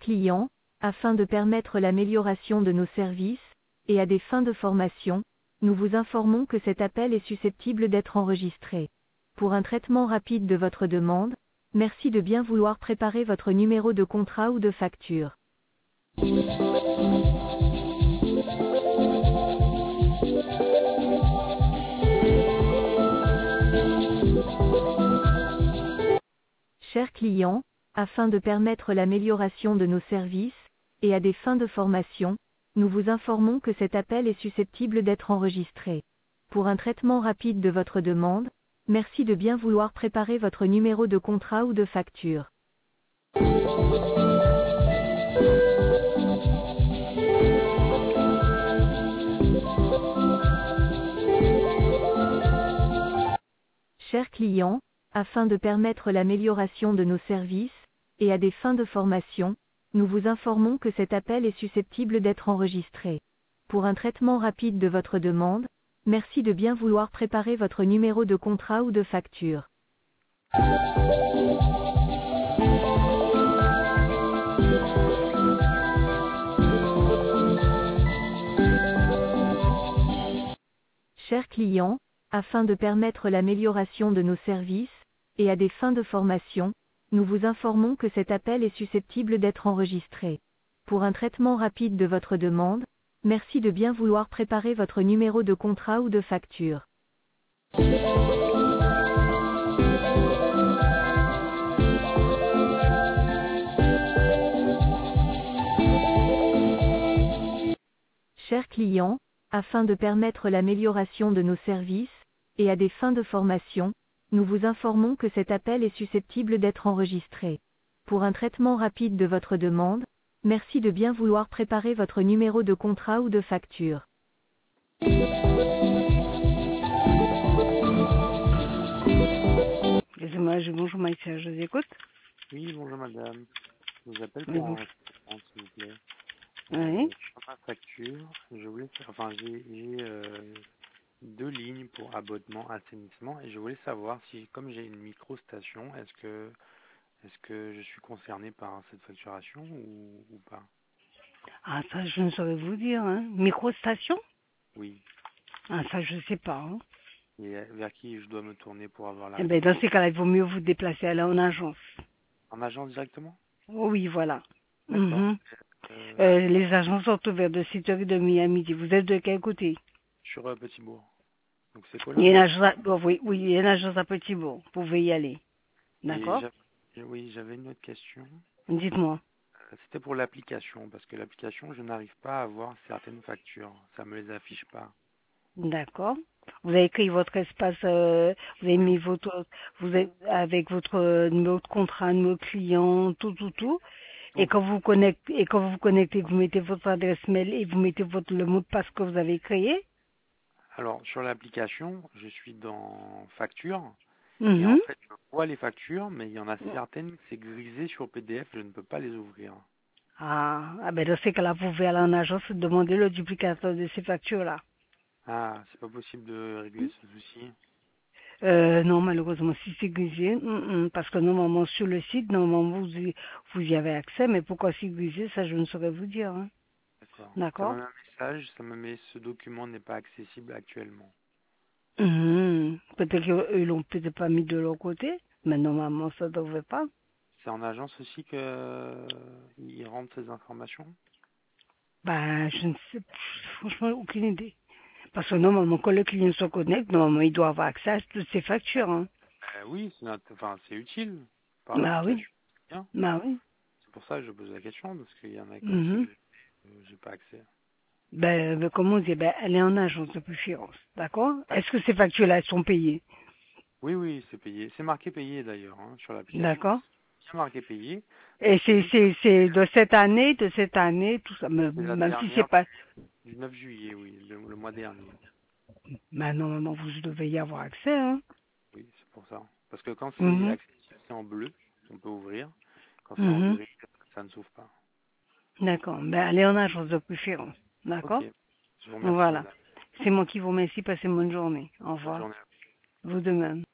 clients, afin de permettre l'amélioration de nos services, et à des fins de formation, nous vous informons que cet appel est susceptible d'être enregistré. Pour un traitement rapide de votre demande, merci de bien vouloir préparer votre numéro de contrat ou de facture. Chers clients, afin de permettre l'amélioration de nos services, et à des fins de formation, nous vous informons que cet appel est susceptible d'être enregistré. Pour un traitement rapide de votre demande, merci de bien vouloir préparer votre numéro de contrat ou de facture. Chers clients, afin de permettre l'amélioration de nos services, et à des fins de formation, nous vous informons que cet appel est susceptible d'être enregistré. Pour un traitement rapide de votre demande, merci de bien vouloir préparer votre numéro de contrat ou de facture. Chers clients, afin de permettre l'amélioration de nos services, et à des fins de formation, nous vous informons que cet appel est susceptible d'être enregistré. Pour un traitement rapide de votre demande, merci de bien vouloir préparer votre numéro de contrat ou de facture. Chers clients, afin de permettre l'amélioration de nos services, et à des fins de formation, nous vous informons que cet appel est susceptible d'être enregistré. Pour un traitement rapide de votre demande, merci de bien vouloir préparer votre numéro de contrat ou de facture. Bonjour Maïssa, je vous écoute. Oui, bonjour madame. Je vous appelle Oui, pour un bonjour. renseignement, s'il vous plaît. Oui. Sur ma facture, je voulais faire, enfin j'ai deux lignes pour abonnement assainissement et je voulais savoir si, comme j'ai une micro-station, est-ce que je suis concerné par cette facturation ou pas? Ah, ça, je ne saurais vous dire, hein. Microstation? Oui. Ah, ça, je ne sais pas, hein. Et vers qui je dois me tourner pour avoir la Eh bien, réponse? dans ces cas-là, il vaut mieux vous déplacer aller en agence. En agence directement? Oh, oui, voilà. D'accord. Mhm. Euh, Les agences sont ouvertes de 7h30 à midi. Vous êtes de quel côté? sur Petit-Bourg. Donc c'est Il y a Colin? une agence oui, il y a une agence à Petit-Bourg. Vous pouvez y aller. Et D'accord? oui, j'avais une autre question. Dites-moi. C'était pour l'application, parce que l'application, je n'arrive pas à voir certaines factures. Ça me les affiche pas. D'accord. Vous avez créé votre espace, vous avez Oui, mis votre, vous avez, avec votre numéro de contrat, numéro de client, tout. Et tout. quand vous vous connectez, vous mettez votre adresse mail et vous mettez le mot de passe que vous avez créé. Alors, sur l'application, je suis dans facture, et en Mhm. fait, je vois les factures, mais il y en a certaines, c'est grisé sur PDF, je ne peux pas les ouvrir. Ben dans ces cas-là, vous pouvez aller en agence et demander le duplicateur de ces factures-là. Ah, c'est pas possible de régler ce souci. Non, malheureusement, si c'est grisé, parce que normalement sur le site, normalement vous y avez accès, mais pourquoi c'est grisé, ça je ne saurais vous dire, hein. D'accord. Ça me D'accord? met un message, ça me met ce document n'est pas accessible actuellement. Peut-être qu'ils l'ont peut-être pas mis de leur côté, mais normalement ça devrait pas. C'est en agence aussi que ils rendent ces informations? Ben, je ne sais, franchement, aucune idée. Parce que normalement, quand le client se connecte, normalement, il doit avoir accès à toutes ses factures, hein. Oui, enfin, c'est utile par Bah oui, l'application. Bien. bah oui. C'est pour ça que je pose la question, parce qu'il y en a aussi Mhm. que j'ai pas accès. Comme on dit, elle est en agence de préférence, d'accord? Est-ce que D'accord. ces factures-là elles sont payées? Oui, oui, c'est payé. C'est marqué payé d'ailleurs, hein, sur l'application. D'accord? C'est bien marqué payé, Et mais c'est juste c'est de cette année, tout ça, c'est la même si c'est dernière pas, du 9 juillet, oui, le mois dernier. ben, normalement, vous devez y avoir accès, hein. Oui, c'est pour ça. Parce que quand c'est Mhm. accessible, c'est en bleu, on peut ouvrir. Quand c'est en Mhm. gris, ça ne s'ouvre pas. D'accord. Ben, elle est en agence de préférence. Ok. D'accord? Je vous remercie, Voilà. madame. C'est moi qui vous remercie. Passez une bonne journée. Au Bonne revoir. journée. Vous de même.